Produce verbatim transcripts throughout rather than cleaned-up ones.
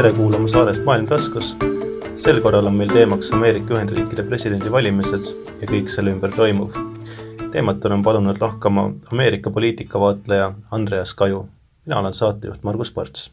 tere kuulama saadet Maailm taskus. Sel korral on meil teemaks Ameerika Ühendriikide presidendi valimised ja kõik selle ümber toimuv. Teemat on palunud lahkama Ameerika poliitikavaatleja Andreas Kaju. Mina olen saatejuht Margus Parts.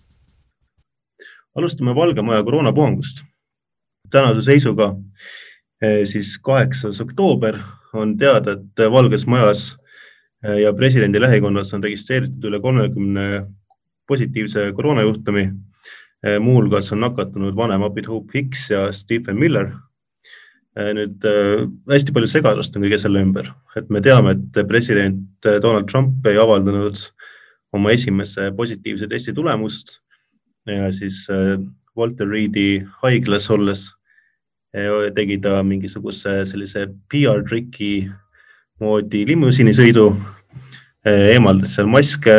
Alustame Valge Maja koroonapuhangust. Tänase seisuga siis kaheksas oktoober on teada, et Valges Majas ja presidendi lähikonnas on registreeritud üle kolmekümne positiivse koroonajuhtumi. Muuhulgas on nakatunud vanem Abid Hope Hicks ja Stephen Miller. Nüüd hästi palju segadust on kõige selle ümber. Et me teame, et president Donald Trump ei avaldanud oma esimese positiivse testi tulemust ja siis Walter Reedi haiglas olles tegi ta mingisuguse sellise P R-triki moodi limusiinisõidu, eemaldas seal maske,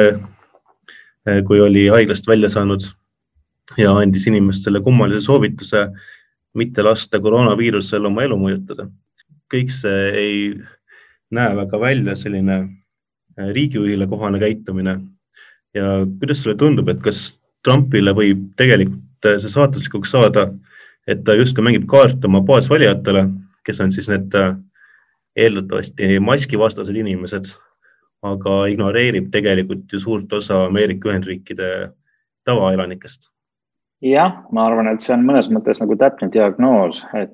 kui oli haiglast välja saanud ja andis inimestele kummalise soovituse mitte lasta koroonaviirusel oma elu mõjutada. Kõik see ei näe väga välja selline riigijuhile kohane käitumine. Ja kuidas sulle tundub, et kas Trumpile võib tegelikult see saatuslikuks saada, et ta justkui mängib kaart oma baasvalijatele, kes on siis need eeldatavasti maskivastased inimesed, aga ignoreerib tegelikult ju suurt osa Ameerika Ühendriikide tavaelanikest? Jah, ma arvan, et see on mõnes mõttes nagu täpne diagnoos, et,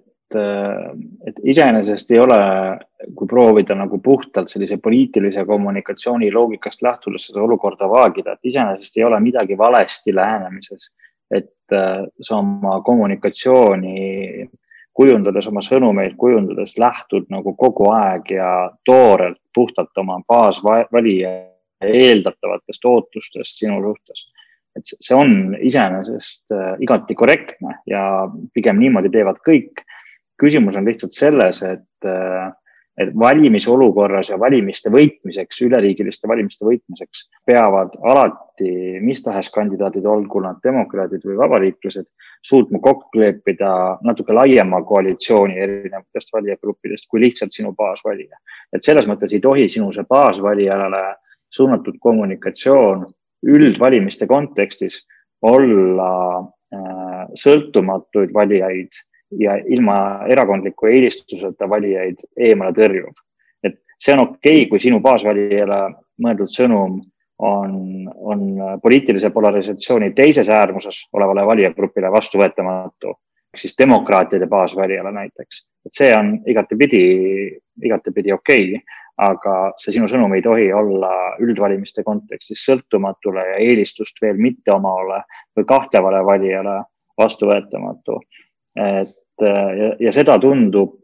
et iseenesest ei ole, kui proovida nagu puhtalt sellise poliitilise kommunikatsiooni loogikast lähtudes seda olukorda vaagida, et iseenesest ei ole midagi valesti lähenemises, et sa oma kommunikatsiooni kujundades, oma sõnumeid kujundades lähtud nagu kogu aeg ja toorelt puhtalt oma baasvalija eeldatavatest ootustest sinu suhtes. Et see on iseenesest igati korrektne ja pigem niimoodi teevad kõik. Küsimus on lihtsalt selles, et, et valimisolukorras ja valimiste võitmiseks, üleriigiliste valimiste võitmiseks peavad alati mis tahes kandidaadid, olgu nad demokraadid või vabariiklased, suutma kokku leppida natuke laiema koalitsiooni erinevatest valijagruppidest kui lihtsalt sinu baasvalija. Et selles mõttes ei tohi sinu see baasvalijale suunatud kommunikatsioon üldvalimiste kontekstis olla äh, sõltumatuid valijaid ja ilma erakondliku eelistuseta valijaid eemale tõrjuv. Et see on okei, kui sinu baasvalijale mõeldud sõnum on, on poliitilise polarisatsiooni teises äärmuses olevale valijagrupile vastuvõetamatu, siis demokraatide baasvalijale näiteks. Et see on igatepidi, igatepidi okei, aga see sinu sõnum ei tohi olla üldvalimiste kontekstis sõltumatule ja eelistust veel mitte omale või kahtevale valijale vastuvõetamatu. Et, ja, ja seda tundub,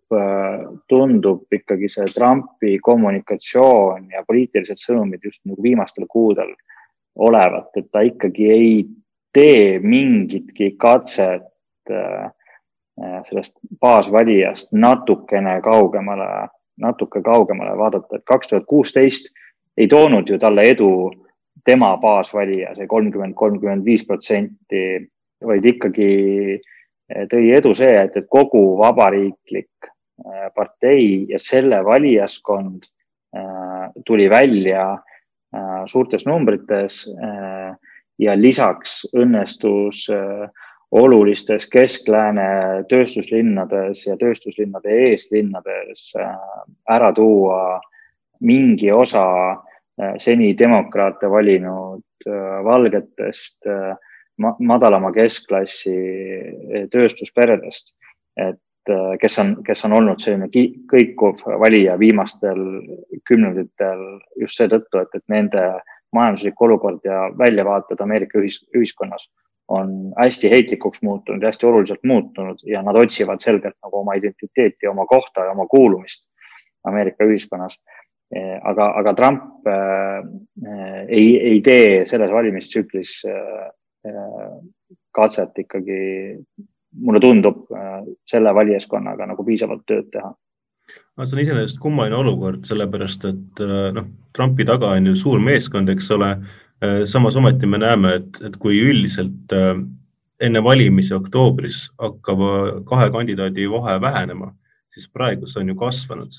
tundub ikkagi see Trumpi kommunikatsioon ja poliitilised sõnumid just nagu viimastel kuudel olevat, et ta ikkagi ei tee mingitki katset sellest baasvalijast natukene kaugemale natuke kaugemale vaadata, et kaks tuhat kuusteist ei toonud ju talle edu tema baasvalija, see kolmkümmend kuni kolmkümmend viis protsenti, vaid ikkagi tõi edu see, et, et kogu vabariiklik partei ja selle valijaskond tuli välja suurtes numbrites ja lisaks õnnestus olulistes kesklääne tööstuslinnades ja tööstuslinnade eeslinnades ära tuua mingi osa seni demokraate valinud valgetest madalama keskklassi tööstusperedest, et kes on, kes on olnud selline kõikuv valija viimastel kümnenditel just seetõttu, et, et nende majanduslik olukord ja väljavaated Ameerika ühis, ühiskonnas on hästi heitlikuks muutunud ja hästi oluliselt muutunud ja nad otsivad selgelt nagu oma identiteeti, oma kohta ja oma kuulumist Ameerika ühiskonnas. Aga, aga Trump äh, ei, ei tee selles valimistsüklis äh, katset ikkagi, mulle tundub äh, selle valijaskonnaga nagu piisavalt tööd teha. See on iseenesest kummaline olukord, sellepärast, et no, Trumpi taga on ju suur meeskond, eks ole. Samas ometi me näeme, et, et kui üldiselt enne valimisi oktoobris hakkab kahe kandidaadi vahe vähenema, siis praegu see on ju kasvanud.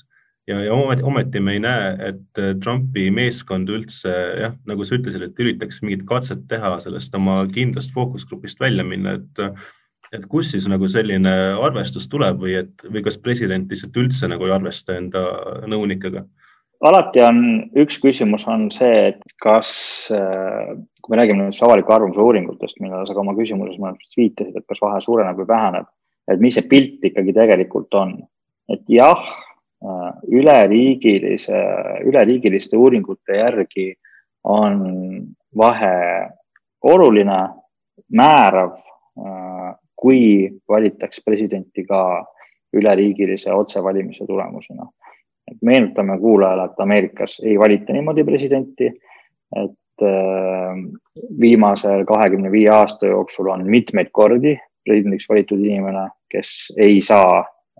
ja, ja ometi me ei näe, et Trumpi meeskond üldse, jah, nagu sa ütlesid, et üritaks mingit katset teha sellest oma kindlast fookusgrupist välja minna, et et kus siis nagu selline arvestus tuleb või, et, või kas president lihtsalt üldse nagu ei arvesta enda nõunikega? Alati on, üks küsimus on see, et kas, kui me räägime nüüd avaliku arvamuse uuringutest, millele sa ka oma küsimuses mõnest viitasid, et kas vahe suureneb või väheneb, et mis see pilt ikkagi tegelikult on. Et jah, üleriigilise, üleriigiliste uuringute järgi on vahe oluline, määrav, kui valitaks presidenti ka üleriigilise otsevalimise tulemusena. Et meenutame kuulajale, et Ameerikas ei valita niimoodi presidenti, et viimasel kahekümne viie aasta jooksul on mitmeid kordi presidendiks valitud inimene, kes ei saa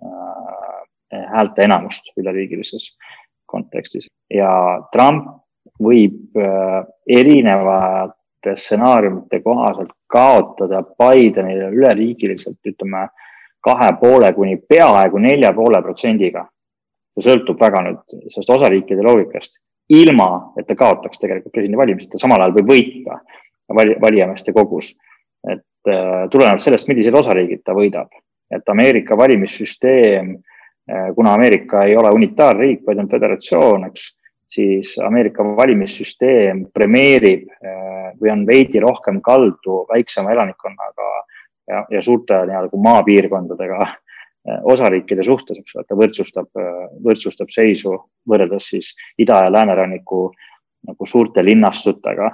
häälte enamust üleriigilises kontekstis. Ja Trump võib erinevate stsenaariumite kohaselt kaotada Bidenile üleriigiliselt, ütleme, kahe poole kuni peaaegu nelja poole protsendiga. See sõltub väga nüüd sellest osariikide loogikast, ilma, et ta kaotaks tegelikult presidendi valimised, ta samal ajal võib võita valijameeste kogus. Et tulenevalt sellest, millised osariigid ta võidab. Et Ameerika valimissüsteem, kuna Ameerika ei ole unitaarriik, vaid on föderatsioon, eks, siis Ameerika valimissüsteem premeerib või on veidi rohkem kaldu väiksema elanikkonnaga ja, ja suurte nii-nagu maapiirkondadega osariikide suhtes, eks, et ta võrdsustab, võrdsustab seisu võrreldes siis ida- ja lääneranniku nagu suurte linnastutega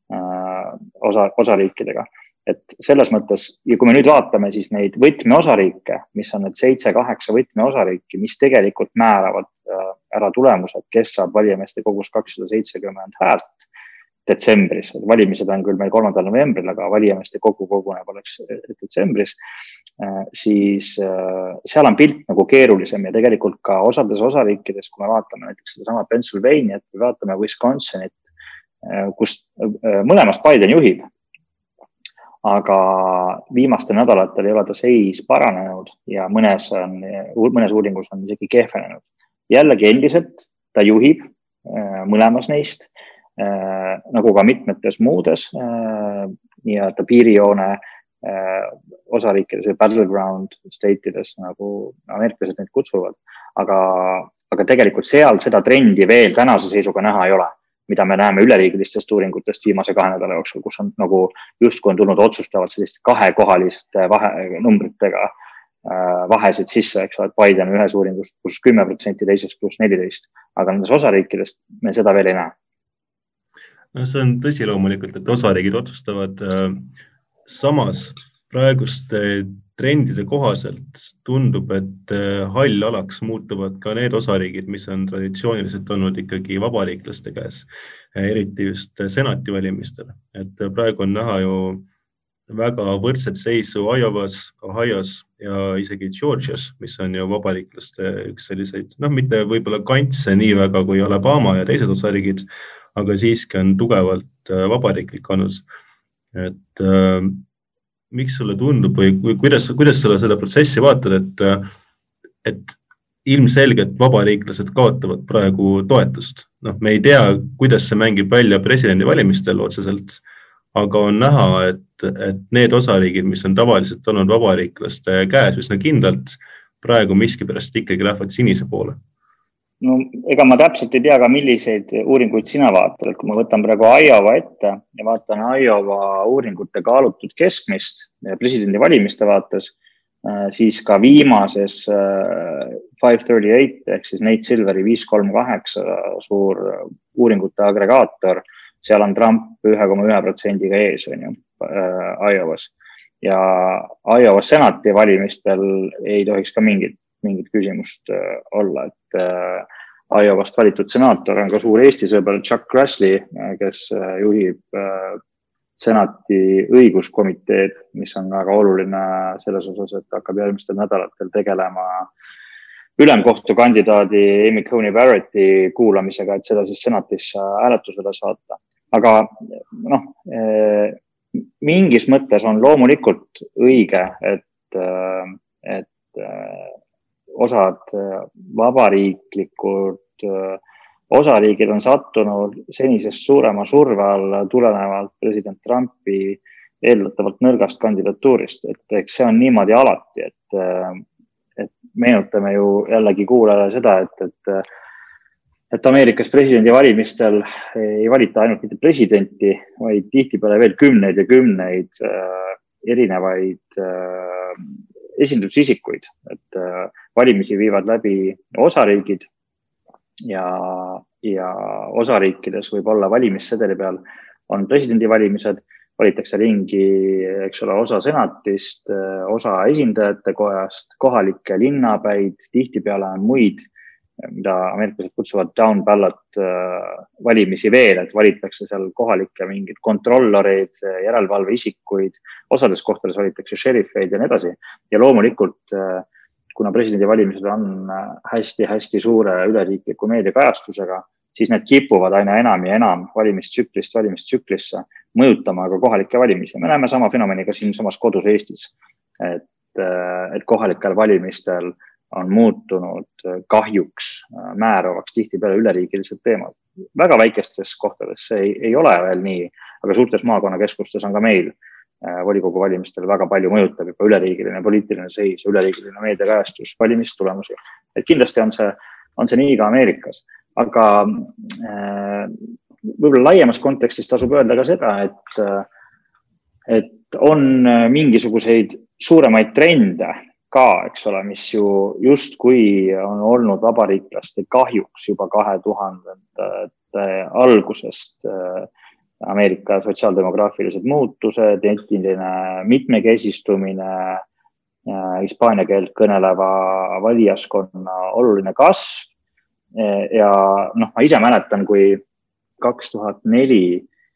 osa, osariikidega. Et selles mõttes, ja kui me nüüd vaatame siis neid võtmeosariike, mis on need seitse, kaheksa võtmeosariiki, mis tegelikult määravad ära tulemused, kes saab valijameeste kogus kakssada seitsekümmend häält detsembris. Valimised on küll meil kolmandal novembril, aga valijameeste kogu koguneb oleks detsembris. Siis seal on pilt nagu keerulisem ja tegelikult ka osades osariikides, kui me vaatame näiteks seda sama Pennsylvaniat või vaatame Wisconsinit, kus mõlemast Biden juhib. Aga viimastel nädalatel ei ole ta seis paranenud ja mõnes, on, mõnes uuringus on isegi kehvenenud. Jällegi endiselt ta juhib mõlemas neist, nagu ka mitmetes muudes nii-öelda piirijoone osariikides või battleground state'ides, nagu ameeriklased neid kutsuvad. Aga, aga tegelikult seal seda trendi veel tänase seisuga näha ei ole, mida me näeme üleriigilistest uuringutest viimase kahe nädala jooksul, kus on nagu justkui on tulnud otsustavalt selliste kahekohaliste vahe, numbritega vahesid sisse, eks ole, et Biden ühes uuringus pluss kümme protsenti, teises pluss neliteist, aga nendes osariikidest me seda veel ei näe. No, see on tõsi loomulikult, et osariigid otsustavad. Samas praeguste trendide kohaselt tundub, et hall alaks muutuvad ka need osariigid, mis on traditsiooniliselt olnud ikkagi vabariiklaste käes, eriti just senati valimistel. Et praegu on näha ju väga võrdset seisu Iowas, Ohios ja isegi Georgias, mis on ju vabariiklaste üks selliseid, noh, mitte võib-olla kantse nii väga kui Alabama ja teised osariigid, aga siiski on tugevalt vabariiklik annus. Et äh, miks sulle tundub või kuidas, kuidas sulle seda protsessi vaatad, et, et ilmselgelt vabariiklased kaotavad praegu toetust. No, me ei tea, kuidas see mängib välja presidendi valimistel otseselt, aga on näha, et, et need osariigid, mis on tavaliselt olnud vabariiklaste käes üsna kindlalt, praegu miskipärast ikkagi lähevad sinise poole. No, ega ma täpselt ei tea ka, milliseid uuringuid sina vaatad, et kui ma võtan praegu Iowa ette ja vaatan Iowa uuringute kaalutud keskmist presidendi valimiste vaates, siis ka viimases viis kolmkümmend kaheksa ehk siis Nate Silveri viis kolm kaheksa suur uuringute agregaator, seal on Trump ühe koma ühe protsendiga ees on ju, Iowas. Ja Iowa senati valimistel ei tohiks ka mingit mingit küsimust olla, et Iowast valitud senaator on ka suur Eesti sõber Chuck Grassley, kes juhib senati õiguskomiteed, mis on väga oluline selles osas, et hakkab järgmistel nädalatel tegelema ülemkohtu kandidaadi Amy Coney Barretti kuulamisega, et seda siis senatis hääletusele saata. Aga noh, mingis mõttes on loomulikult õige, et, et osad vabariiklikud osariigid on sattunud senisest suurema surve alla tulenevalt president Trumpi eeldatavalt nõrgast kandidatuurist, et eks see on niimoodi alati, et, et meenutame ju jällegi kuulajale seda, et, et, et Ameerikas presidendi valimistel ei valita ainult mitte presidenti, vaid tihtipeale veel kümneid ja kümneid erinevaid esindusisikuid, et valimisi viivad läbi osariigid ja, ja osariikides võib olla valimissedeli peal on presidendi valimised, valitakse ringi, eks ole, osa senatist, osa esindajate kojast, kohalikke linnapäid, tihtipeale on muid, mida ameeriklased kutsuvad down ballot valimisi veel, et valitakse seal kohalikke mingid kontrolloreid, järelevalveisikuid, osades kohtades valitakse šerifeid ja nii edasi. Ja loomulikult, kuna presidendi valimised on hästi-hästi suure üleriikliku meediakajastusega, siis need kipuvad aina enam ja enam valimistsüklist valimistsüklisse, mõjutama ka kohalikke valimisi. Me näeme sama fenomeni ka siin samas kodus Eestis, et, et kohalikel valimistel on muutunud kahjuks määravaks tihtipeale üleriigilised teemad. Väga väikestes kohtades see ei, ei ole veel nii, aga suurtes maakonnakeskustes on ka meil volikogu valimistel väga palju mõjutab juba üleriigiline poliitiline seis, üleriigiline meediakajastus, valimistulemusi. Et kindlasti on see, on see nii ka Ameerikas. Aga äh, võib-olla laiemas kontekstis tasub öelda ka seda, et, et on mingisuguseid suuremaid trende ka, eks ole, mis ju just kui on olnud vabariiklaste kahjuks juba kahe tuhandete algusest Ameerika sotsiaaldemograafilised muutused, etniline mitmekesistumine, hispaania keelt kõneleva valijaskonna oluline kasv. Ja noh, ma ise mäletan, kui kaks tuhat neli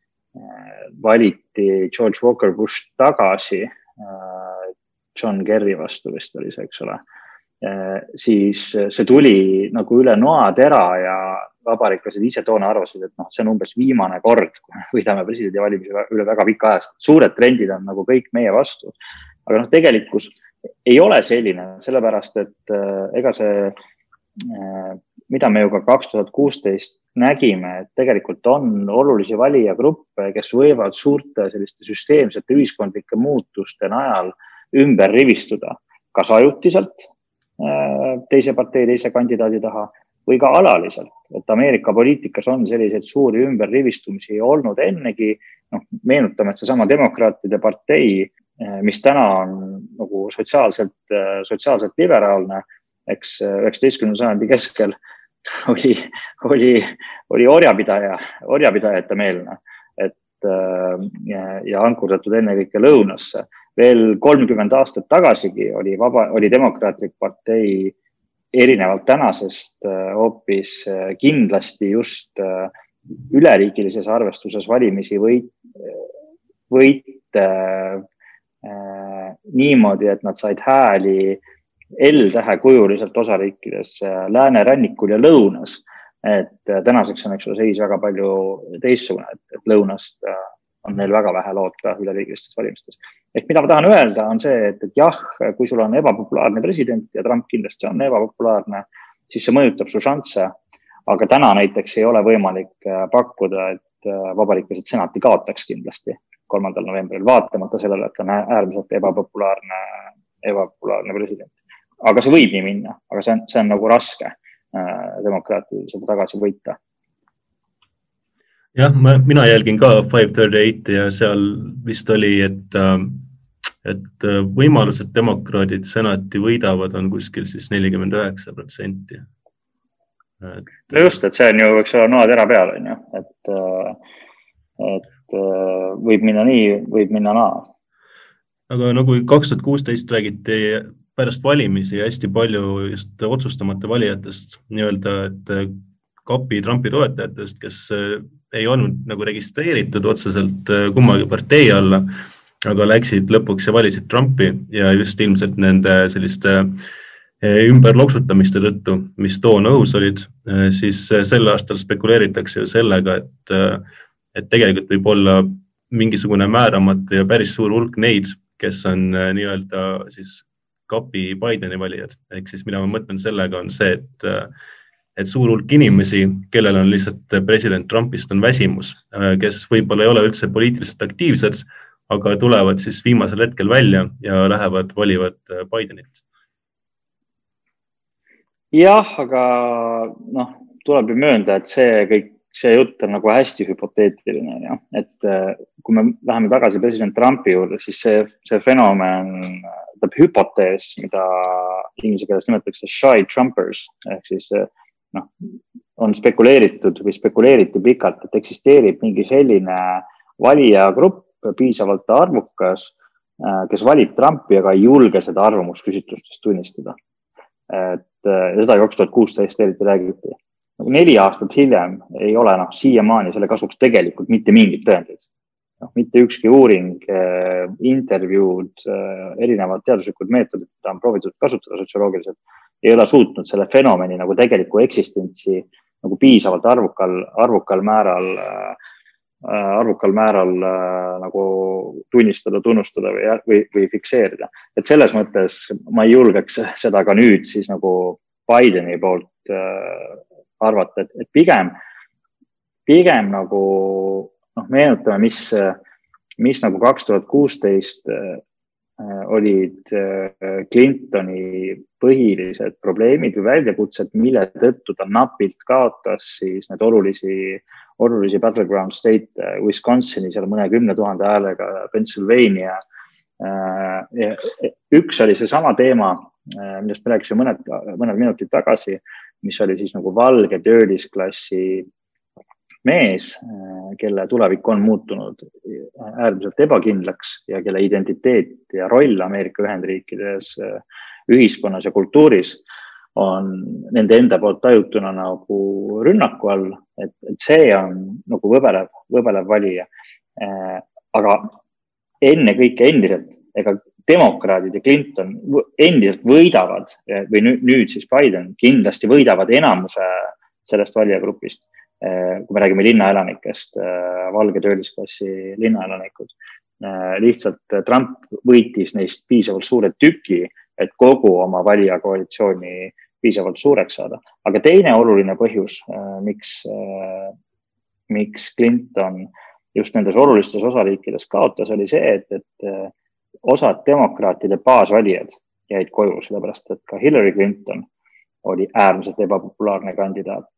valiti George Walker Bush tagasi, John Kerry vastu vist oli see, eks ole, siis see tuli nagu üle noatera ja vabariiklased ise toona arvasid, et noh, see on umbes viimane kord, kui võidame presidendi valimisi üle väga pika ajast. Suured trendid on nagu kõik meie vastu. Aga noh, tegelikkus ei ole selline, sellepärast, et ega see, mida me ju ka kaks tuhat kuusteist nägime, et tegelikult on olulisi valijagruppe, kes võivad suurte selliste süsteemsete ühiskondlike muutuste najal ümber rivistuda, kas ajutiselt teise partei, teise kandidaadi taha või ka alaliselt. Et Ameerika poliitikas on selliseid suuri ümberrivistumisi olnud ennegi. No, meenutame, et see sama demokraatide partei, mis täna on nagu sotsiaalselt, sotsiaalselt liberaalne, eks üheksateistkümnenda sajandi keskel oli, oli, oli orjapidaja, orjapidajate meelne, et ja, ja ankurdatud ennekõike lõunasse. Veel kolmkümmend aastat tagasigi oli, vaba, oli demokraatlik partei erinevalt tänasest hoopis kindlasti just üleriigilises arvestuses valimisi võit, võite niimoodi, et nad said hääli L-tähe kujuliselt osariikides läänerannikul ja lõunas. Et tänaseks on, eks ole, seis väga palju teissugune, et, et lõunast on neil väga vähe loota üleriigilistes valimistes. Ehk mida ma tahan öelda on see, et, et jah, kui sul on ebapopulaarne president ja Trump kindlasti on ebapopulaarne, siis see mõjutab su šansse, aga täna näiteks ei ole võimalik pakkuda, et vabariiklased senati kaotaks kindlasti kolmandal novembril, vaatamata sellele, et on äärmiselt ebapopulaarne, ebapopulaarne president. Aga see võib nii minna, aga see on, see on nagu raske demokraatidel seda tagasi võita. Jah, ma, mina jälgin ka viis kolmkümmend kaheksa ja seal vist oli, et, et võimalused demokraadid senati võidavad on kuskil siis nelikümmend üheksa protsenti. Et... No just, et see on ju, eks ole, noatera peal, on ju, et, et võib minna nii, võib minna naa. Aga nagu kaks tuhat kuusteist räägiti pärast valimisi hästi palju just otsustamata valijatest, nii-öelda, et kapi Trumpi toetajatest, kes ei olnud nagu registreeritud otseselt kummagi partei alla, aga läksid lõpuks ja valisid Trumpi ja just ilmselt nende selliste ümberloksutamiste tõttu, mis toona õhus olid, siis sel aastal spekuleeritakse ju sellega, et, et tegelikult võib olla mingisugune määramatu ja päris suur hulk neid, kes on nii-öelda siis kapi Bideni valijad. Ehk siis mida ma mõtlen sellega on see, et, et suur hulk inimesi, kellel on lihtsalt president Trumpist on väsimus, kes võib-olla ei ole üldse poliitiliselt aktiivsed, aga tulevad siis viimasel hetkel välja ja lähevad valivad Bidenit. Jah, aga noh, tuleb ju möönda, et see kõik, see jutt on nagu hästi hüpoteetiline, ja? Et kui me läheme tagasi president Trumpi juurde, siis see, see fenomen, tähendab hüpotees, mida inglise keeles nimetatakse shy Trumpers, ehk siis noh, on spekuleeritud või spekuleeriti pikalt, et eksisteerib mingi selline valijagrupp, piisavalt arvukas, kes valib Trumpi, aga ei julge seda arvamusküsitlustest tunnistada. Et ja seda kaks tuhat kuusteist eriti räägiti. Neli aastat hiljem ei ole noh, siiamaani selle kasuks tegelikult mitte mingit tõendeid. No, mitte ükski uuring, intervjuud, erinevad teaduslikud meetodid, mida on proovitud kasutada sotsioloogiliselt, ei ole suutnud selle fenomeni nagu tegeliku eksistentsi nagu piisavalt arvukal, arvukal määral, arvukal määral nagu tunnistada, tunnustada või, või, või fikseerida. Et selles mõttes ma ei julgeks seda ka nüüd siis nagu Bideni poolt arvata, et, et pigem, pigem nagu noh, meenutame, mis, mis nagu kaks tuhat kuusteist olid Clintoni põhilised probleemid või väljakutsed, mille tõttu ta napilt kaotas siis need olulisi, olulisi battleground state Wisconsini, seal mõne kümne tuhande häälega Pennsylvania. Üks oli see sama teema, millest me rääkisime mõned, mõned minutid tagasi, mis oli siis nagu valge töölisklassi mees, kelle tulevik on muutunud äärmiselt ebakindlaks ja kelle identiteet ja roll Ameerika Ühendriikides ühiskonnas ja kultuuris on nende enda poolt tajutuna nagu rünnaku all, et, et see on nagu võbelev, võbelev valija. Aga enne kõike endiselt, ega demokraadid ja Clinton endiselt võidavad või nüüd siis Biden kindlasti võidavad enamuse sellest valijagrupist. Kui me räägime linnaelanikest, valge töölisklassi linnaelanikud. Lihtsalt Trump võitis neist piisavalt suure tüki, et kogu oma valijakoalitsiooni piisavalt suureks saada. Aga teine oluline põhjus, miks, miks Clinton just nendes olulistes osariikides kaotas, oli see, et, et osad demokraatide baasvalijad jäid koju, sellepärast et ka Hillary Clinton oli äärmiselt ebapopulaarne kandidaat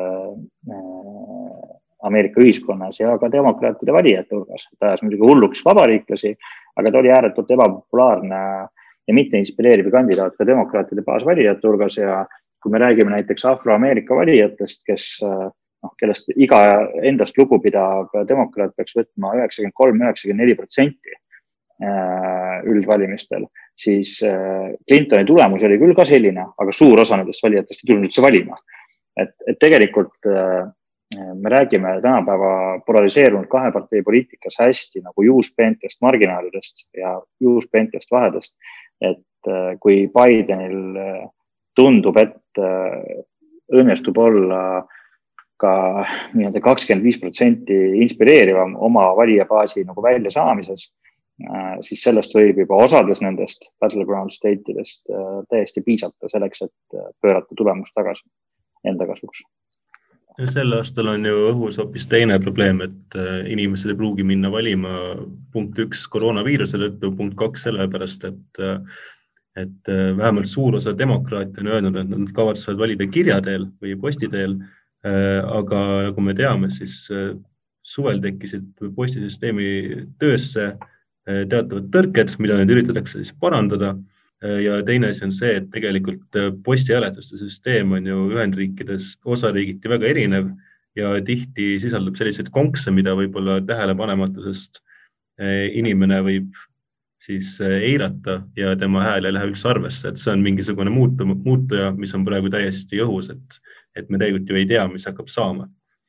Ameerika ühiskonnas ja ka demokraatide valijate hulgas. Ta ajas muidugi hulluks vabariiklasi, aga ta oli ääretult ebapopulaarne ja mitte inspireeriv kandidaat ka demokraatide baasvalijate hulgas. Ja kui me räägime näiteks afroameerika valijatest, kes, noh, kellest iga endast lugupidav demokraat peaks võtma üheksakümmend kolm kuni üheksakümmend neli protsenti üldvalimistel, siis Clintoni tulemus oli küll ka selline, aga suur osa nendest valijatest ei tulnud üldse valima. Et, et tegelikult me räägime tänapäeva polariseerunud kahepartei poliitikas hästi nagu juuspeentest marginaalidest ja juuspeentest vahedest, et kui Bidenil tundub, et õnnestub olla ka nii-öelda kakskümmend viis protsenti inspireerivam oma valijabaasi nagu välja saamises, siis sellest võib juba osades nendest battleground state'idest täiesti piisata selleks, et pöörata tulemus tagasi enda kasuks. Ja sel aastal on ju õhus hoopis teine probleem, et inimesed ei pruugi minna valima punkt üks koroonaviiruse tõttu, punkt kaks sellepärast, et, et vähemalt suur osa demokraate on öelnud, et nad kavatsevad valida kirjateel või postiteel, aga nagu me teame, siis suvel tekkisid postisüsteemi töösse teatavad tõrked, mida nüüd üritatakse siis parandada. Ja teine asi on see, et tegelikult postihääletuste süsteem on ju Ühendriikides osariigiti väga erinev ja tihti sisaldab selliseid konkse, mida võib-olla tähelepanematusest inimene võib siis eirata ja tema hääl ei lähe üldse arvesse, et see on mingisugune muutu, muutuja, mis on praegu täiesti õhus, et, et me tegelikult ju ei tea, mis hakkab saama.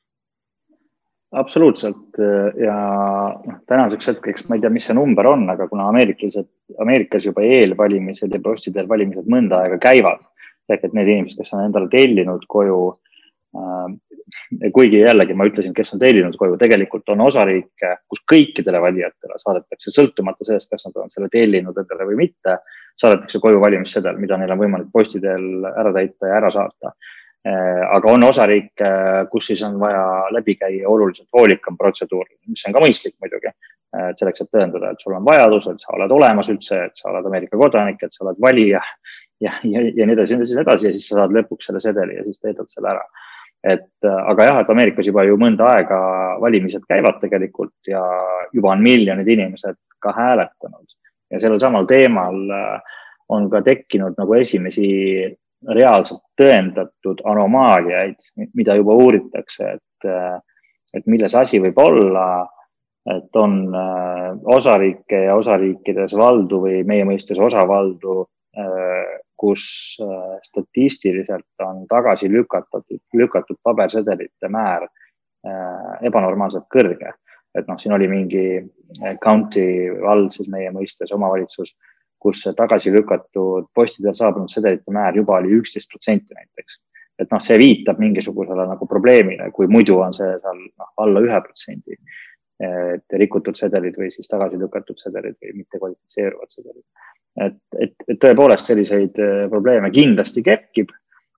Absoluutselt ja tänaseks hetkeks ma ei tea, mis see number on, aga kuna Ameeriklased, Ameerikas juba eelvalimised ja postidel valimised mõnda aega käivad, ehk et need inimesed, kes on endale tellinud koju kuigi jällegi ma ütlesin, kes on tellinud koju, tegelikult on osariike, kus kõikidele valijatele saadetakse sõltumata sellest, kas nad on selle tellinud endale või mitte, saadetakse koju valimissedel, mida neil on võimalik posti teel ära täita ja ära saata. Aga on osariike, kus siis on vaja läbi käia oluliselt hoolikam protseduur, mis on ka mõistlik muidugi, selleks, et tõendada, et sul on vajadus, et sa oled olemas üldse, et sa oled Ameerika kodanik, et sa oled valija ja, ja, ja nii edasi, nii edasi ja siis sa saad lõpuks selle sedeli ja siis teedad selle ära. Et, aga jah, et Ameerikas juba ju mõnda aega valimised käivad tegelikult ja juba on miljonid inimesed ka hääletanud. Ja sellel samal teemal on ka tekkinud nagu esimesi reaalselt tõendatud anomaaliaid, mida juba uuritakse, et, et milles asi võib olla, et on osariike ja osariikides valdu või meie mõistes osavaldu, kus statistiliselt on tagasi lükatud, lükatud pabersedelite määr ebanormaalselt kõrge. Et noh, siin oli mingi county vald, siis meie mõistes omavalitsus, kus tagasi lükatud postidel saabunud sedelite määr juba oli üksteist protsenti näiteks. Et noh, see viitab mingisugusele nagu probleemile, kui muidu on see seal noh, alla ühe protsendi. Et rikutud sedelid või siis tagasi lükatud sedelid või mitte kvalifitseeruvad sedelid. Et, et, et tõepoolest selliseid probleeme kindlasti kerkib.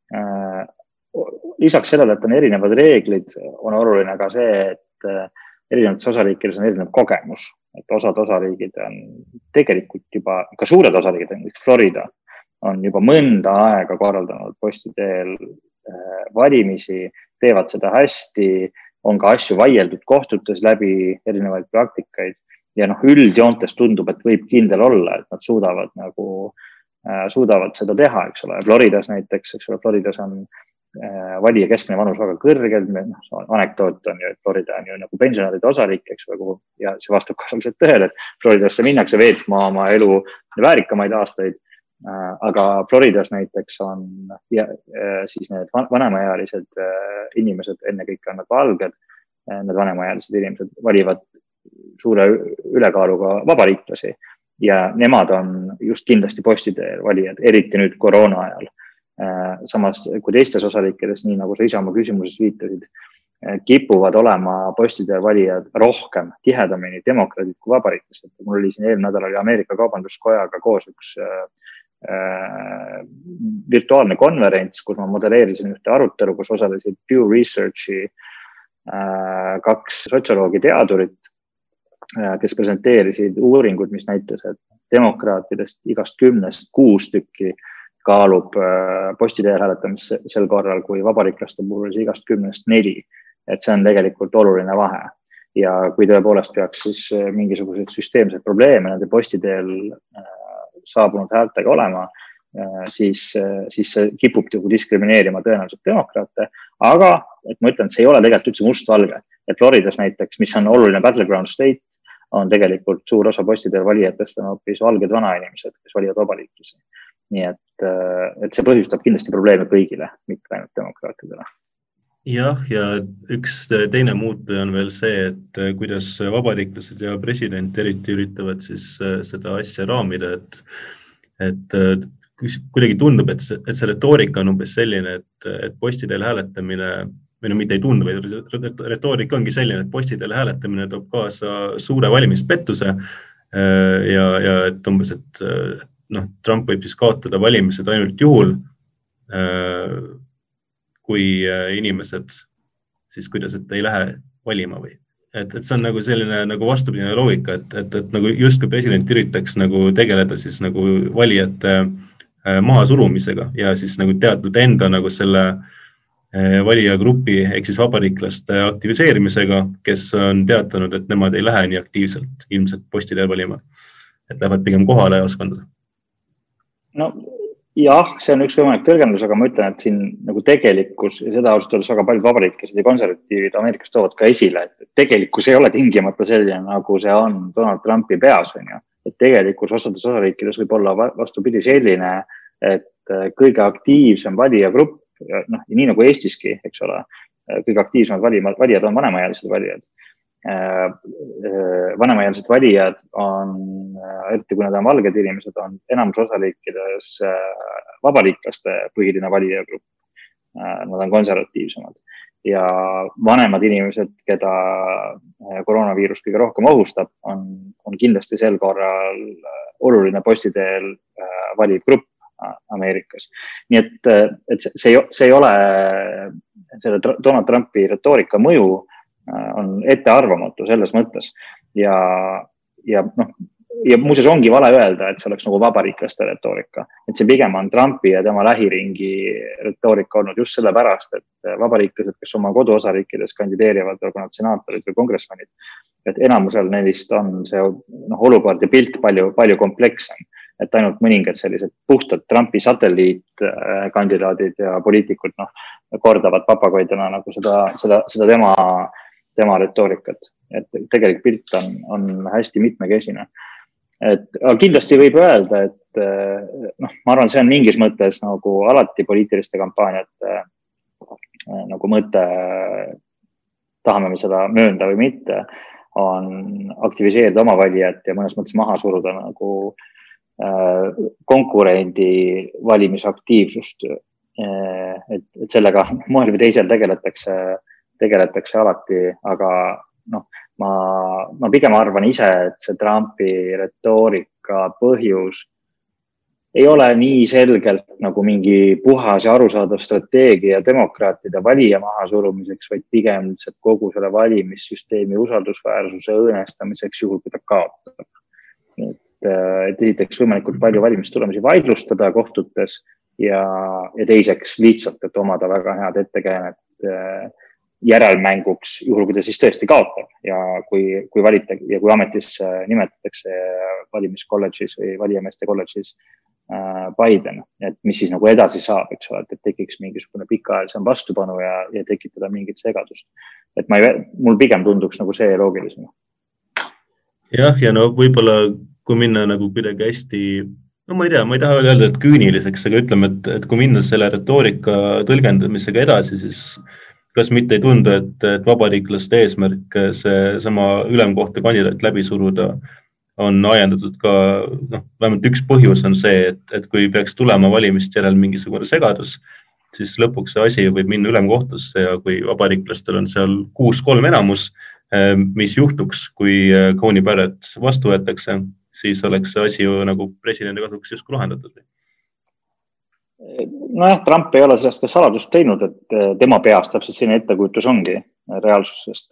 Lisaks sellele, et on erinevad reeglid, on oluline ka see, et erinevates osariikides on erinev kogemus. Et osad osariigid on tegelikult juba, ka suured osariigid, Florida, on juba mõnda aega korraldanud posti teel valimisi, teevad seda hästi, on ka asju vaieldud kohtutes läbi erinevaid praktikaid ja noh, üldjoontes tundub, et võib kindel olla, et nad suudavad nagu, äh, suudavad seda teha, eks ole. Floridas näiteks, eks ole, Floridas on äh, valija keskmine vanus väga kõrgel, noh, anekdoot on ju, et Florida on ju nagu pensionäride osariik, eks ole, ja see vastab kasvaliselt tõele, et Floridasse minnakse veetma oma elu väärikamaid aastaid. Aga Floridas näiteks on ja, siis need vanemaealised inimesed, enne kõik on nad valged, need vanemaealised inimesed valivad suure ülekaaluga vabariiklasi ja nemad on just kindlasti postiteel valijad, eriti nüüd koroona ajal. Samas kui teistes osariikides, nii nagu sa ise oma küsimuses viitasid, kipuvad olema postiteel valijad rohkem, tihedamini demokraadid kui vabariiklased. Mul oli siin eelmine nädal oli Ameerika Kaubanduskojaga koos üks Äh, virtuaalne konverents, kus ma modelleerisin ühte arutelu, kus osalesid Pew Researchi äh, kaks sotsioloogi teadurit, äh, kes presenteerisid uuringud, mis näitas, et demokraatidest igast kümnest kuus tükki kaalub äh, postiteel hääletamist sel korral, kui vabariiklaste puhul igast kümnest neli. Et see on tegelikult oluline vahe. Ja kui tõepoolest peaks siis mingisuguseid süsteemseid probleeme nende postiteel äh, saabunud häältega olema, siis, siis see kipub diskrimineerima tõenäoliselt demokraate. Aga, et ma ütlen, see ei ole tegelikult üldse mustvalge. Et Floridas näiteks, mis on oluline battleground state, on tegelikult suur osa postiteel valijatest on hoopis valged vanainimesed, kes valivad vabaliiklasi. Nii et, et see põhjustab kindlasti probleeme kõigile, mitte ainult demokraatidele. Jah, ja üks teine muutuja on veel see, et kuidas vabariiklased ja president eriti üritavad siis seda asja raamida, et, et kuidagi tundub, et see, et see retoorika on umbes selline, et, et postiteel hääletamine, või no mitte ei tundu, vaid retoorika ongi selline, et postiteel hääletamine toob kaasa suure valimispettuse ja, ja et umbes, et noh, Trump võib siis kaotada valimised ainult juhul, kui inimesed siis kuidas, et ei lähe valima või. Et, et see on nagu selline nagu vastupidine loogika, et, et, et nagu just kui president üritaks nagu tegeleda siis nagu valijate maha surumisega ja siis nagu teatud enda nagu selle valijagrupi ehk siis vabariiklaste aktiviseerimisega, kes on teatanud, et nemad ei lähe nii aktiivselt ilmselt postiteel valima, et lähevad pigem kohale jaoskondada. No jah, see on üks võimalik tõlgendus, aga ma ütlen, et siin nagu tegelikkus ja seda ausalt öeldes väga paljud vabariiklased ja konservatiivid Ameerikas toovad ka esile, et tegelikkus ei ole tingimata selline, nagu see on Donald Trumpi peas. On ju. Et tegelikkus osades osariikides võib olla vastupidi selline, et kõige aktiivsem valijagrupp, noh, nii nagu Eestiski, eks ole, kõige aktiivsemad valijad on vanemaealised valijad. Vanemaealised valijad on, eriti kui nad on valged inimesed, on enamus osariikides vabariiklaste põhiline valijagrupp. Nad on konservatiivsemad. ja vanemad inimesed, keda koroonaviirus kõige rohkem ohustab, on, on kindlasti sel korral oluline postiteel valiv grupp Ameerikas. Nii et, et see, see ei ole selle Donald Trumpi retoorika mõju on ettearvamatu selles mõttes ja, ja noh, ja muuseas ongi vale öelda, et see oleks nagu vabariiklaste retoorika, et see pigem on Trumpi ja tema lähiringi retoorika olnud just sellepärast, et vabariiklased, kes oma koduosariikides kandideerivad, olgu nad senaatorid või kongressmanid, et enamusel neist on see noh, olukord ja pilt palju, palju komplekssem, et ainult mõningad sellised puhtad Trumpi satelliitkandidaadid ja poliitikud noh, kordavad papagoidena nagu seda, seda, seda tema, tema retoorikat, et tegelik pilt on, on hästi mitmekesine. Et kindlasti võib öelda, et noh, ma arvan, see on mingis mõttes nagu alati poliitiliste kampaaniate nagu mõte, tahame me seda möönda või mitte, on aktiviseerida oma valijat ja mõnes mõttes maha suruda nagu konkurendi valimisaktiivsust. Et, et sellega moel või teisel tegeletakse, tegeletakse alati, aga noh, Ma, ma pigem arvan ise, et see Trumpi retoorika põhjus ei ole nii selgelt nagu mingi puhas ja arusaadav strateegia demokraatide valija maha surumiseks, vaid pigem kogu selle valimissüsteemi usaldusväärsuse õõnestamiseks juhul, kui ta kaotab. Et, et esiteks võimalikult palju valimistulemusi vaidlustada kohtutes ja, ja teiseks lihtsalt, et omada väga head ettekäänet järelmänguks, juhul kui ta siis tõesti kaotab ja kui, kui valita ja kui ametisse nimetatakse valimiskolledžis või valijameeste kolledžis äh, Biden, et mis siis nagu edasi saab, eks ole, et tekiks mingisugune pikaajalisem vastupanu ja, ja tekitada mingit segadust. Et ma ei, mul pigem tunduks nagu see loogilisem. Jah, ja no võib-olla kui minna nagu kuidagi hästi, no ma ei tea, ma ei taha öelda, et küüniliseks, aga ütleme, et, et kui minna selle retoorika tõlgendamisega edasi, siis kas mitte ei tundu, et, et vabariiklaste eesmärk see sama ülemkohta kandidaat läbi suruda on ajendatud ka, noh, vähemalt üks põhjus on see, et, et kui peaks tulema valimist järel mingisugune segadus, siis lõpuks see asi võib minna ülemkohtusse ja kui vabariiklastel on seal kuus kolm enamus, mis juhtuks, kui Coney Barrett vastu võetakse, siis oleks see asi ju nagu presidendi kasuks justkui lahendatud. Nojah, Trump ei ole sellest ka saladust teinud, et tema peast täpselt selline ettekujutus ongi reaalsusest,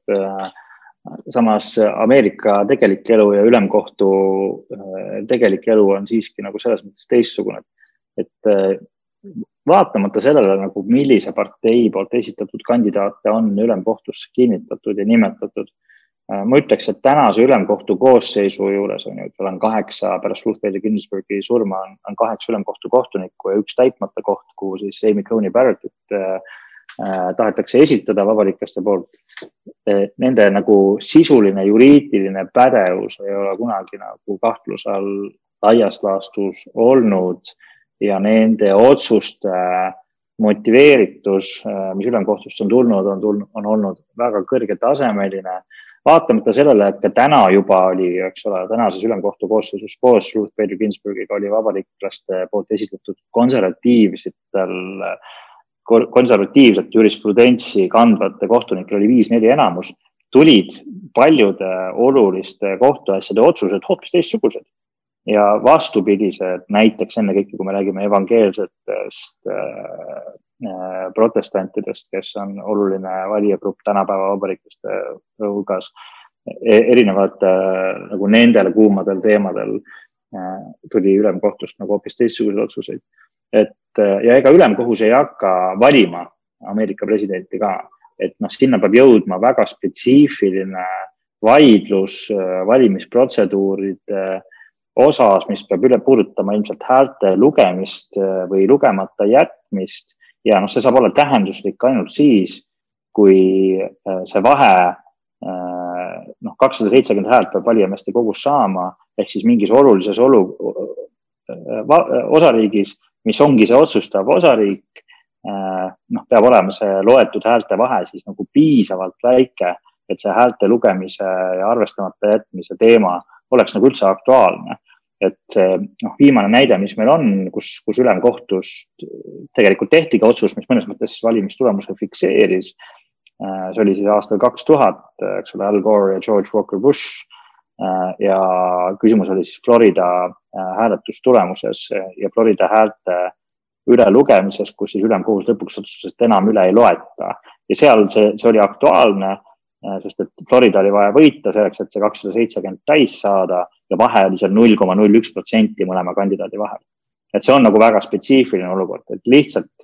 et samas Ameerika tegelik elu ja ülemkohtu tegelik elu on siiski nagu selles mõttes teistsugune, et vaatamata sellele, nagu millise partei poolt esitatud kandidaate on ülemkohtusse kinnitatud ja nimetatud, ma ütleks, et tänase ülemkohtu koosseisu juures on, ju, on kaheksa, pärast Ruth Bader Ginsburgi surma on, on kaheksa ülemkohtu kohtunikku ja üks täitmata koht, kuhu siis Amy Coney Barrettit äh, tahetakse esitada vabariiklaste poolt. Nende nagu sisuline juriidiline pädevus ei ole kunagi nagu kahtluse all laias laastus olnud ja nende otsuste motiveeritus, mis ülemkohtusse on tulnud, on, tulnud, on olnud väga kõrge tasemeline. Vaatamata sellele, et ka täna juba oli, eks ole, tänases ülemkohtu koosseisus koos Ruth Bader Ginsburgiga oli vabariiklaste poolt esitatud konservatiivsetel, konservatiivset jurisprudentsi kandvate kohtunikel oli viis neli enamus, tulid paljude oluliste kohtuasjade otsused hoopis teistsugused. Ja vastupidised, näiteks enne kõike, kui me räägime evangeelsetest äh, protestantidest, kes on oluline valijagrupp tänapäeva vabariiklaste hulgas, erinevate nagu nendel kuumadel teemadel tuli ülemkohtust nagu hoopis teistsuguseid otsuseid. Et, ja ega ülemkohus ei hakka valima Ameerika presidenti ka, et noh, sinna peab jõudma väga spetsiifiline vaidlus valimisprotseduuride osas, mis peab üle puudutama ilmselt häälte lugemist või lugemata jätmist. Ja noh, see saab olla tähenduslik ainult siis, kui see vahe noh, kakssada seitsekümmend häält peab valijameeste kogus saama, ehk siis mingis olulises olu, osariigis, mis ongi see otsustav osariik, noh, peab olema see loetud häälte vahe siis nagu piisavalt väike, et see häälte lugemise ja arvestamata jätmise teema oleks nagu üldse aktuaalne. et see noh, viimane näide, mis meil on, kus, kus ülemkohtust tegelikult tehtigi otsus, mis mõnes mõttes valimistulemuse fikseeris. See oli siis aastal kaks tuhat, eks ole, Al Gore ja George Walker Bush. Ja küsimus oli siis Florida hääletustulemuses ja Florida häälte üle lugemises, kus siis ülemkohus lõpuks otsustas, et enam üle ei loeta. Ja seal see, see oli aktuaalne, sest et Florida oli vaja võita selleks, et see kakssada seitsekümmend täis saada ja vahe oli seal null koma null üks protsenti mõlema kandidaadi vahel. Et see on nagu väga spetsiifiline olukord, et lihtsalt,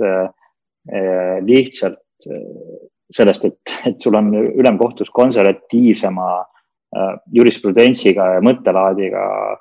lihtsalt sellest, et, et sul on ülemkohtus konservatiivsema jurisprudentsiga ja mõttelaadiga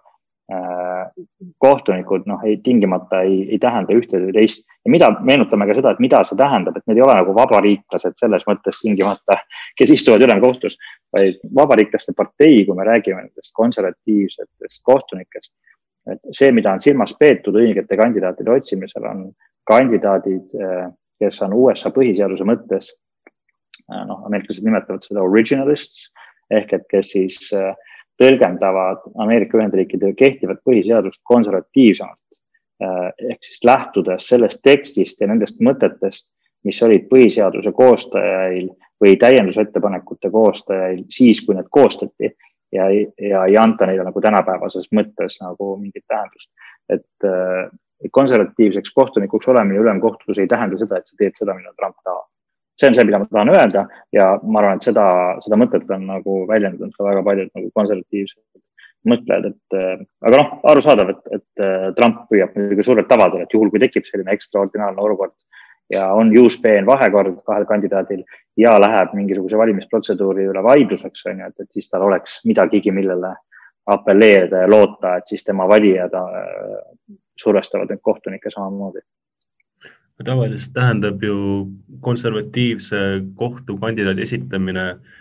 kohtunikud, noh, ei tingimata ei, ei tähenda ühte või teist. Ja mida, meenutame ka seda, et mida see tähendab, et need ei ole nagu vabariiklased selles mõttes tingimata, kes istuvad ülemkohtus, vaid vabariiklaste partei, kui me räägime nendest konservatiivsetest kohtunikest. Et see, mida on silmas peetud õigete kandidaatide otsimisel, on kandidaadid, kes on U S A põhiseaduse mõttes, noh, ameeriklased nimetavad seda originalists, ehk et kes siis tõlgendavad Ameerika Ühendriikide kehtivat põhiseadust konservatiivsemalt. Ehk siis lähtudes sellest tekstist ja nendest mõtetest, mis olid põhiseaduse koostajail või täiendusettepanekute koostajail siis, kui need koostati ja, ja ei anta neile nagu tänapäevases mõttes nagu mingit tähendust. Et konservatiivseks kohtunikuks olemine ülemkohtus ei tähenda seda, et sa teed seda, mida Trump tahab. See on see, mida ma tahan öelda ja ma arvan, et seda, seda mõtet on nagu väljendanud ka väga paljud nagu konservatiivsed mõtlejad, et aga noh, aru saadav, et, et Trump püüab muidugi suurelt avada, et juhul kui tekib selline ekstraordinaarne olukord ja on juuspeen vahekord kahel kandidaadil ja läheb mingisuguse valimisprotseduuri üle vaidluseks, on ju, et, et siis tal oleks midagigi, millele apelleerida ja loota, et siis tema valijad survestavad need kohtunikke samamoodi. Tavaliselt tähendab ju konservatiivse kohtukandidaadi esitamine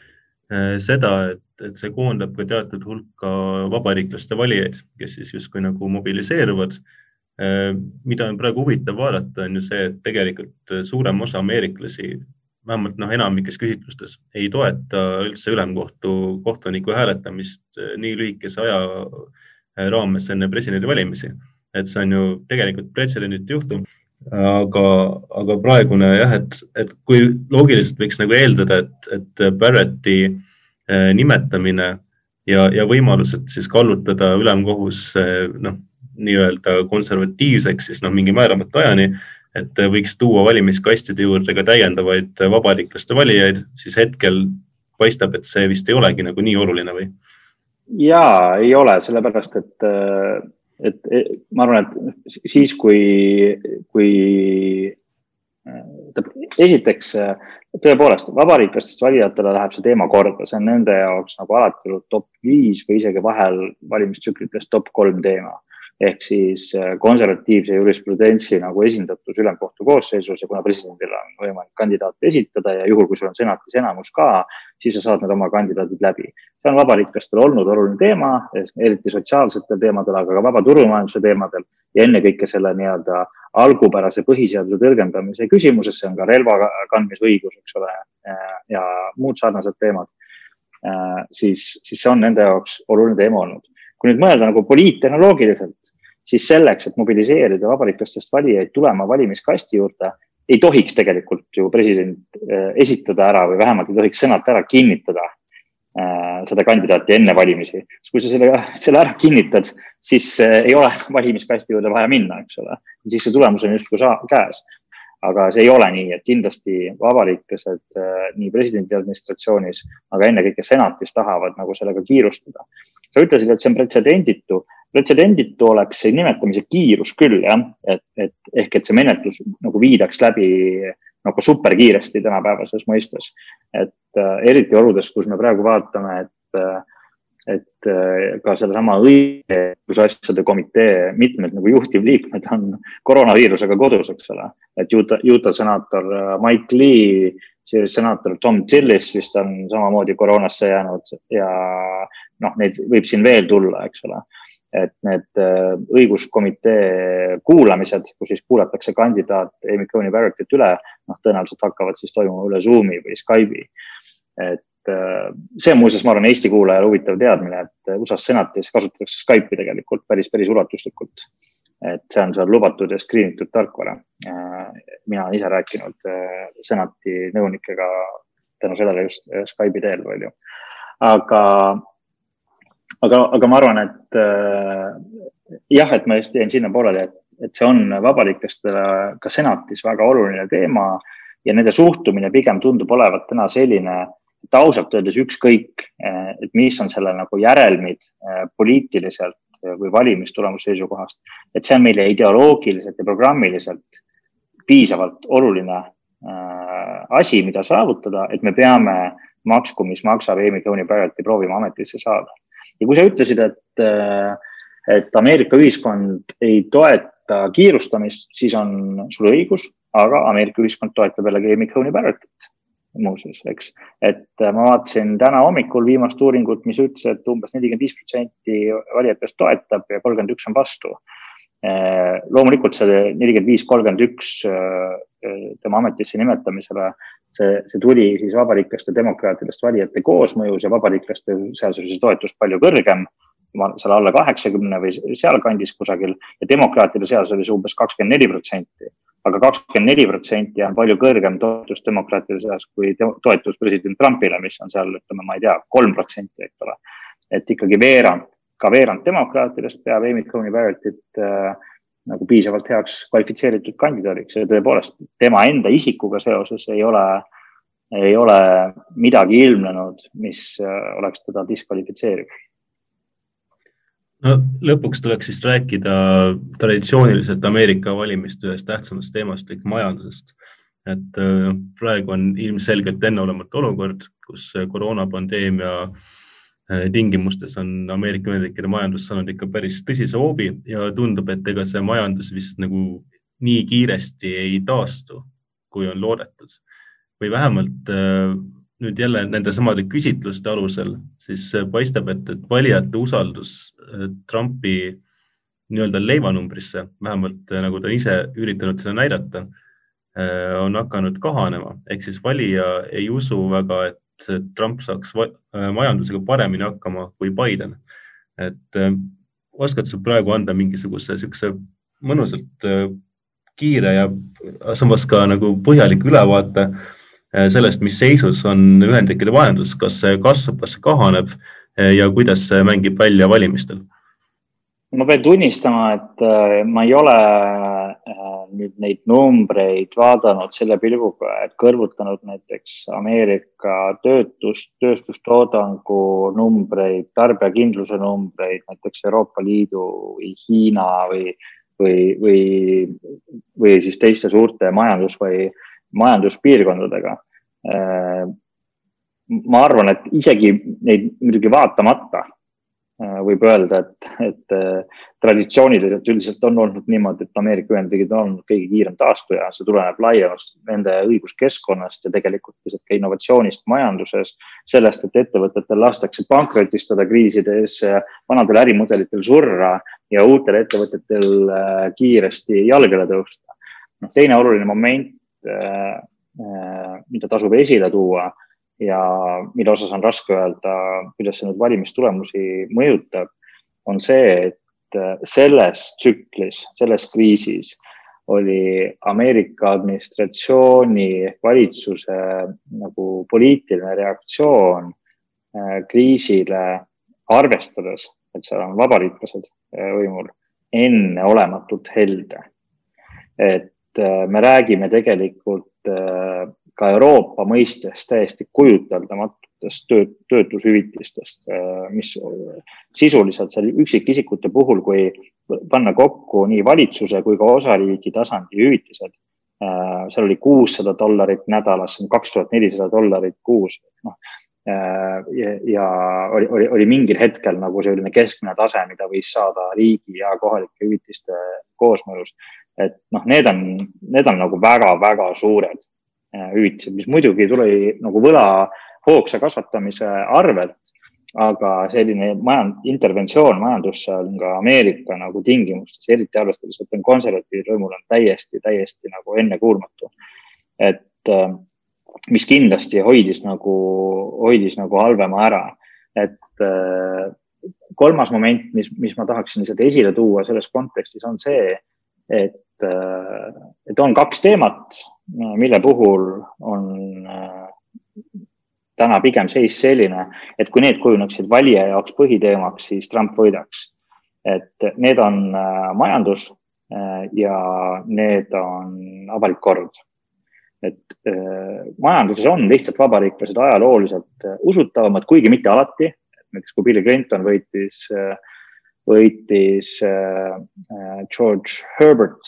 seda, et, et see koondab ka teatud hulka vabariiklaste valijaid, kes siis justkui nagu mobiliseeruvad. Mida on praegu huvitav vaadata, on ju see, et tegelikult suurem osa ameeriklasi, vähemalt noh, enamikes küsitlustes, ei toeta üldse ülemkohtu kohtuniku hääletamist nii lühikese aja raames enne presidendi valimisi. Et see on ju tegelikult pretsedendit juhtum. Aga, aga praegune jah, et, et kui loogiliselt võiks nagu eeldada, et, et Barretti nimetamine ja, ja võimalused siis kallutada ülemkohus noh, nii-öelda konservatiivseks siis noh, mingi määramata ajani, et võiks tuua valimiskastide juurde ka täiendavaid vabariiklaste valijaid, siis hetkel paistab, et see vist ei olegi nagu nii oluline või? Jaa, ei ole, sellepärast, et et ma arvan, et siis, kui, kui esiteks tõepoolest vabariiklastest valijatele läheb see teema korda, see on nende jaoks nagu alati top viis või isegi vahel valimistsüklitest top kolm teema. Ehk siis konservatiivse jurisprudentsi nagu esindatus ülemkohtu koosseisus ja kuna presidendil on võimalik kandidaate esitada ja juhul, kui sul on senatis enamus ka, siis sa saad need oma kandidaadid läbi. See on vabariiklastel olnud oluline teema, eriti sotsiaalsetel teemadel, aga ka vaba turumajanduse teemadel ja enne kõike selle nii-öelda algupärase põhiseaduse tõlgendamise küsimuses, see on ka relva kandmisõigus, eks ole, ja muud sarnased teemad, siis, siis see on nende jaoks oluline teema olnud. Kui nüüd mõelda nagu poliittehnoloogiliselt, siis selleks, et mobiliseerida vabariiklastest valijaid tulema valimiskasti juurde, ei tohiks tegelikult ju president esitada ära või vähemalt ei tohiks senat ära kinnitada seda kandidaati enne valimisi. Kui sa selle, selle ära kinnitad, siis ei ole valimiskasti juurde vaja minna, eks ole. Siis see tulemus on justkui käes. Aga see ei ole nii, et kindlasti vabariiklased nii presidendi administratsioonis, aga enne kõike senatis tahavad nagu sellega kiirustada. Sa ütlesid, et see on pretsedenditu. Pretsedenditu oleks see nimetamise kiirus küll, jah, et, et ehk et see menetlus nagu viidaks läbi nagu superkiiresti tänapäevases mõistes. Et äh, eriti oludes, kus me praegu vaatame, et, et äh, ka selle sama õigusasjade komitee mitmed nagu juhtivliikmed on koroonaviirusega kodus, eks ole. Et Utah, Utah senaator Mike Lee, siis senaator Tom Tillis vist on samamoodi koroonasse jäänud ja noh, neid võib siin veel tulla, eks ole. Et need õiguskomitee kuulamised, kus siis kuulatakse kandidaat Amy Coney Barrettit üle, noh, tõenäoliselt hakkavad siis toimuma üle Zoomi või Skype'i. Et see on muuseas, ma arvan, Eesti kuulajale huvitav teadmine, et U S A senatis kasutatakse Skype'i tegelikult päris, päris ulatuslikult. Et see on seal lubatud ja screenitud tarkvara. Mina olen ise rääkinud senati nõunikega tänu sellele just Skype'i teel palju. Aga, aga, aga ma arvan, et jah, et ma just jäin sinna pooleli, et, et see on vabariiklastele ka senatis väga oluline teema ja nende suhtumine pigem tundub olevat täna selline, et ausalt öeldes ükskõik, et mis on selle nagu järelmid poliitiliselt või valimistulemuse seisukohast, et see on meile ideoloogiliselt ja programmiliselt piisavalt oluline asi, mida saavutada, et me peame maksku, mis maksab Amy Coney Barretti proovima ametisse saada. Ja kui sa ütlesid, et, et Ameerika ühiskond ei toeta kiirustamist, siis on sul õigus, aga Ameerika ühiskond toetab jällegi Amy Coney Barrettit. Muuseas, eks. Et ma vaatasin täna hommikul viimast uuringut, mis ütles, et umbes nelikümmend viis protsenti valijatest toetab ja kolmkümmend üks on vastu. Loomulikult see nelikümmend viis kolmkümmend üks tema ametisse nimetamisele, see, see tuli siis vabariiklaste demokraatidest valijate koosmõjus ja vabariiklaste seas oli see toetus palju kõrgem, seal alla kaheksakümne või seal kandis kusagil ja demokraatide seas oli see umbes kakskümmend neli protsenti. Aga kakskümmend neli protsenti on palju kõrgem toetus demokraatide seas kui toetus president Trumpile, mis on seal, ütleme, ma ei tea, kolm protsenti, eks ole. Et ikkagi veerand, ka veerand demokraatidest peab Amy Coney Barrettit äh, nagu piisavalt heaks kvalifitseeritud kandidaadiks ja tõepoolest tema enda isikuga seoses ei ole, ei ole midagi ilmnenud, mis äh, oleks teda diskvalifitseeriv. No, lõpuks tuleks vist rääkida traditsiooniliselt Ameerika valimiste ühest tähtsamast teemast ehk majandusest. Et praegu on ilmselgelt enneolematu olukord, kus koroonapandeemia tingimustes on Ameerika Ühendriikide majandus saanud ikka päris tõsise hoobi ja tundub, et ega see majandus vist nagu nii kiiresti ei taastu, kui on loodetud. Või vähemalt nüüd jälle nende samade küsitluste alusel, siis paistab, et, et valijate usaldus Trumpi nii-öelda leivanumbrisse, vähemalt nagu ta ise üritanud seda näidata, on hakanud kahanema. Ehk siis valija ei usu väga, et Trump saaks majandusega paremini hakkama kui Biden. Et oskad sa praegu anda mingisuguse sükse mõnusalt kiire ja samas ka nagu põhjalik ülevaate sellest, mis seisus on Ühendriikide majandus, kas see kasvab, kas see kahaneb ja kuidas see mängib välja valimistel? Ma pean tunnistama, et ma ei ole nüüd neid numbreid vaadanud selle pilguga, et kõrvutanud näiteks Ameerika töötust, tööstustoodangu numbreid, tarbijakindluse numbreid, näiteks Euroopa Liidu või Hiina või, või, või, või siis teiste suurte majandus- või majanduspiirkondadega. Ma arvan, et isegi neid muidugi vaatamata võib öelda, et, et traditsiooniliselt üldiselt on olnud niimoodi, et Ameerika Ühendriigid on olnud kõige kiirem taastuja. See tuleneb laiemast nende õiguskeskkonnast ja tegelikult ka innovatsioonist majanduses, sellest, et ettevõtetel lastakse pankrotistada kriisides, vanadel ärimudelitel surra ja uutel ettevõtetel kiiresti jalgele tõusta. Teine oluline moment, mida tasub esile tuua ja mille osas on raske öelda, kuidas see nüüd valimistulemusi mõjutab, on see, et selles tsüklis, selles kriisis oli Ameerika administratsiooni valitsuse nagu poliitiline reaktsioon kriisile arvestades, et seal on vabariiklased võimul, enne olematult helde. Et me räägime tegelikult ka Euroopa mõistes täiesti kujuteldamatutest töötushüvitistest, mis sisuliselt seal üksikisikute puhul, kui panna kokku nii valitsuse kui ka osariigi tasandi hüvitised, seal oli kuussada dollarit nädalas, kaks tuhat nelisada dollarit kuus. No, ja, ja oli, oli, oli mingil hetkel nagu selline keskmine tase, mida võis saada riigi ja kohalike hüvitiste koosmõjus. Et noh, need on, need on nagu väga-väga suured hüvitised, mis muidugi tuli nagu võla hoogsa kasvatamise arvelt, aga selline majand, interventsioon majandusse on ka Ameerika nagu tingimustes, eriti arvestades, et on konservatiivid võimul on täiesti, täiesti nagu enne kuulmatu. Et mis kindlasti hoidis nagu, hoidis nagu halvema ära. Et kolmas moment, mis, mis ma tahaksin lihtsalt esile tuua selles kontekstis on see, et, et on kaks teemat, mille puhul on täna pigem seis selline, et kui need kujuneksid valija jaoks põhiteemaks, siis Trump võidaks. Et need on majandus ja need on avalik kord. Et majanduses on lihtsalt vabariiklased ajalooliselt usutavamad, kuigi mitte alati. Näiteks kui Bill Clinton võitis, võitis George Herbert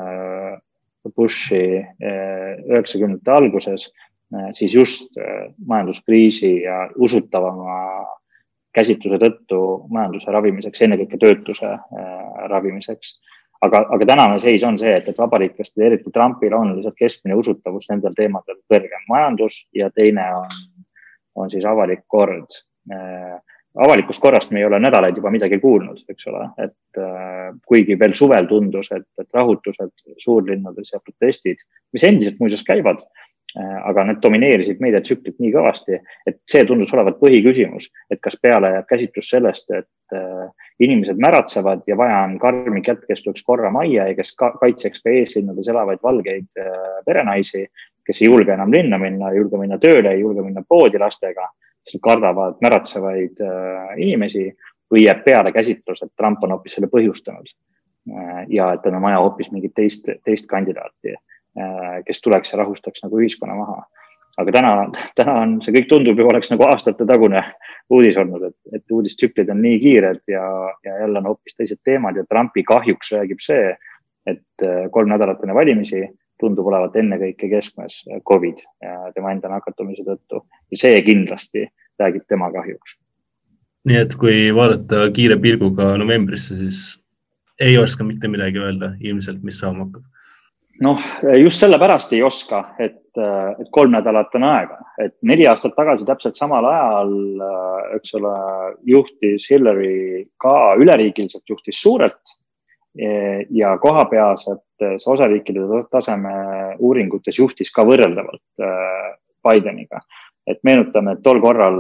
Bushi üheksakümnendate alguses, siis just majanduskriisi ja usutavama käsitluse tõttu majanduse ravimiseks, ennekõike töötuse ravimiseks. Aga, aga tänane seis on see, et, et vabariiklastel, eriti Trumpil on lihtsalt keskmine usutavus nendel teemadel kõrgem majandus ja teine on, on siis avalik kord. Avalikust korrast me ei ole nädalaid juba midagi kuulnud, eks ole, et kuigi veel suvel tundus, et, et rahutused suurlinnades ja protestid, mis endiselt muuseas käivad, aga need domineerisid meediatsüklit nii kõvasti, et see tundus olevat põhiküsimus, et kas peale jääb käsitlus sellest, et inimesed märatsevad ja vaja on karmi kätt, kes tuleks korra majja ja kes kaitseks ka eeslinnades elavaid valgeid perenaisi, kes ei julge enam linna minna, ei julge minna tööle, ei julge minna poodi lastega, kes kardavad märatsevaid inimesi või jääb peale käsitlus, et Trump on hoopis selle põhjustanud ja et on vaja hoopis mingit teist, teist kandidaati, kes tuleks ja rahustaks nagu ühiskonna maha. Aga täna, täna on, see kõik tundub ju oleks nagu aastate tagune uudis olnud, et, et uudistsüklid on nii kiired ja, ja jälle on hoopis teised teemad ja Trumpi kahjuks räägib see, et kolm nädalat enne valimisi tundub olevat enne kõike keskmes COVID ja tema enda nakatumise tõttu. Ja see kindlasti räägib tema kahjuks. Nii et kui vaadata kiire pilguga novembrisse, siis ei oska mitte midagi öelda ilmselt, mis saama hakkab. Noh, just selle pärast ei oska, et, et kolm nädalat on aega. Et neli aastat tagasi täpselt samal ajal, üks ole, juhtis Hillary ka üleriigiliselt, juhtis suurelt ja kohapealset osariikide taseme uuringutes juhtis ka võrreldavalt Bideniga. Et meenutame, et tol korral,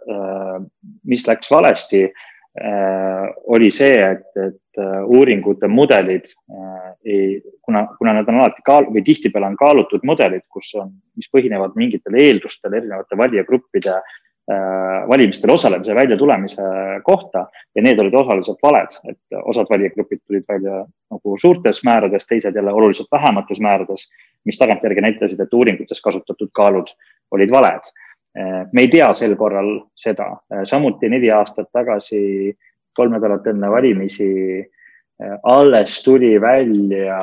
mis läks valesti, oli see, et, et uuringute mudelid, ei, kuna, kuna nad on alati kaal, või tihtipeale on kaalutud mudelid, kus on, mis põhinevad mingitel eeldustel erinevate valijagruppide valimistel osalemise välja tulemise kohta ja need olid osaliselt valed, et osad valijagrupid tulid välja nagu suurtes määrades, teised jälle oluliselt vähemates määrades, mis tagantjärgi näitasid, et uuringutes kasutatud kaalud olid valed. Me ei tea sel korral seda. Samuti neli aastat tagasi, kolm nädalat enne valimisi, alles tuli välja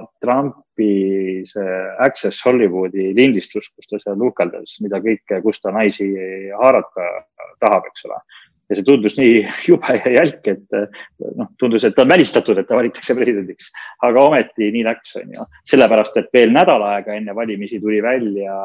Trumpi Access Hollywoodi lindistus, kus ta seal lukeldas, mida kõike, kus ta naisi haarata tahab, eks ole. Ja see tundus nii jube ja jälk, et no, tundus, et ta on välistatud, et ta valitakse presidendiks. Aga ometi nii läks, on ju. Sellepärast, et veel nädal aega enne valimisi tuli välja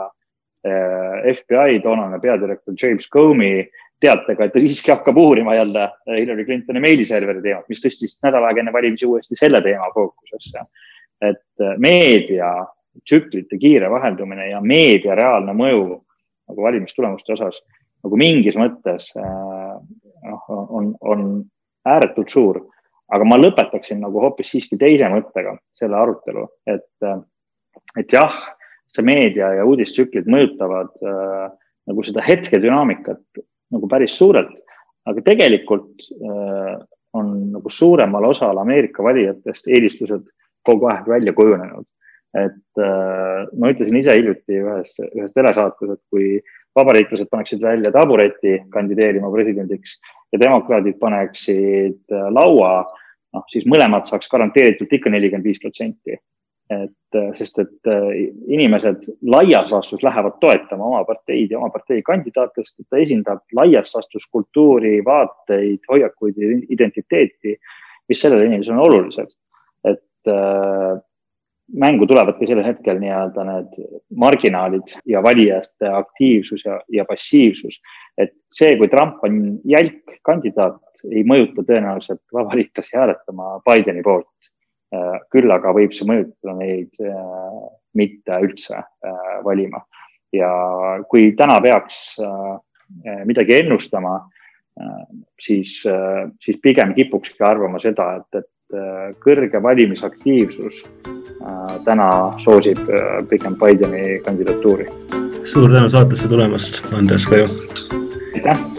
F B I toonane peadirektor James Comey teatega, et ta siiski hakkab uurima jälle Hillary Clintoni meiliserveri teemat, mis tõstis nädal aega enne valimisi uuesti selle teema fookusesse. Et meedia tsüklite kiire vaheldumine ja meedia reaalne mõju nagu valimistulemuste osas nagu mingis mõttes noh, on, on ääretult suur. Aga ma lõpetaksin nagu hoopis siiski teise mõttega selle arutelu, et, et jah, see meedia ja uudistsüklid mõjutavad äh, nagu seda hetke dünaamikat nagu päris suurelt, aga tegelikult äh, on nagu suuremal osal Ameerika valijatest eelistused kogu aeg välja kujunenud. Et äh, ma ütlesin ise hiljuti ühes, ühes telesaates, et kui vabariiklased paneksid välja tabureti kandideerima presidendiks ja demokraadid paneksid laua, noh, siis mõlemad saaks garanteeritud ikka nelikümmend viis protsenti. Et, sest et inimesed laias laastus lähevad toetama oma parteid ja oma partei kandidaatest, et ta esindab laias laastus kultuuri, vaateid, hoiakuid ja identiteeti, mis sellele inimesele on olulised. Et äh, mängu tulevadki sellel hetkel nii-öelda need marginaalid ja valijate aktiivsus ja, ja passiivsus. Et see, kui Trump on jälk kandidaat, ei mõjuta tõenäoliselt vabariiklasi hääletama Bideni poolt. Küll aga võib see mõjutada neid mitte üldse valima. ja kui täna peaks midagi ennustama, siis, siis pigem kipukski arvama seda, et, et kõrge valimisaktiivsus täna soosib pigem Bideni kandidatuuri. Suur tänu saatesse tulemast, Andres Kaju. Aitäh!